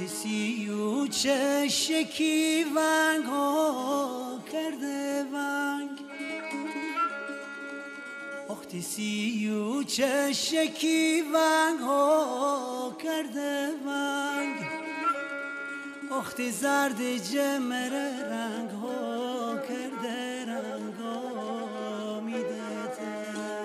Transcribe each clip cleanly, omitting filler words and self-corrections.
وقتی سیو چشکی ونگ ها کرده ونگ، وقتی سیو چشکی ونگ ها کرده ونگ، وقتی زرد جمر رنگ ها کرده رنگ ها میدته،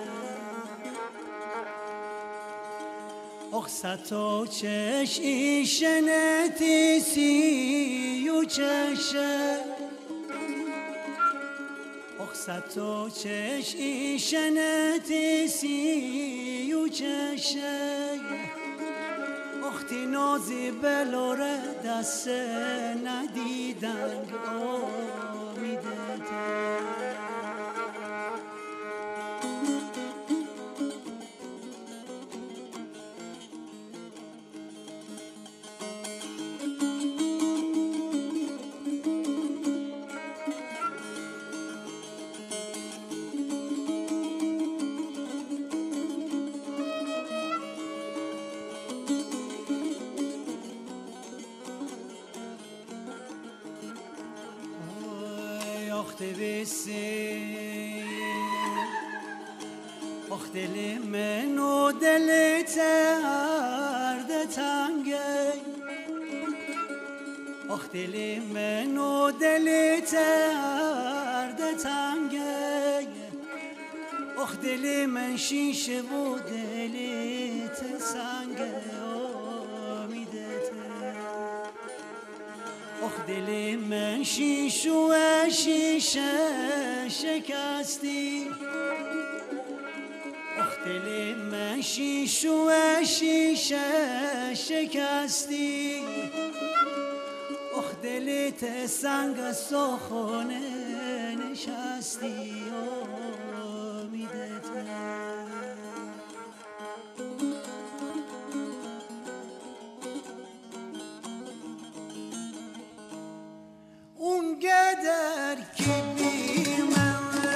اخستا چش ایشنتی سیو چشه، اخستا چش ایشنتی سیو چشه، اختی نازی بلوره دست ندیدنگ میدته، اخت بیسی اخت دل من و دل ترد تنگه، اخت دل من و دل ترد تنگه، اخت دل من شیشه و دلت سنگه اخ دل من شیشه و شیشه شکستی، اخ دل من شیشه و شیشه شکستی، اخ دلت سنگ سخونه نشستی میدته. قدر کی بیمه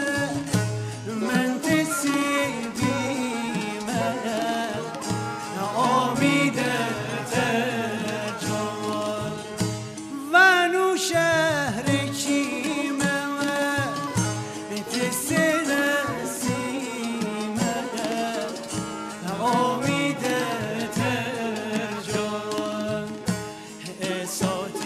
من تسیبی من آمیده تجال و نو شهر کی من تسرسی من آمیده تجال اسات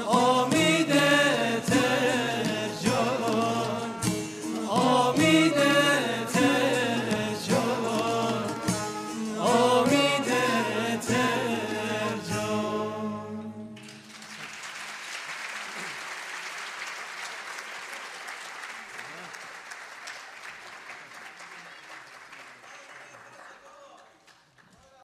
امید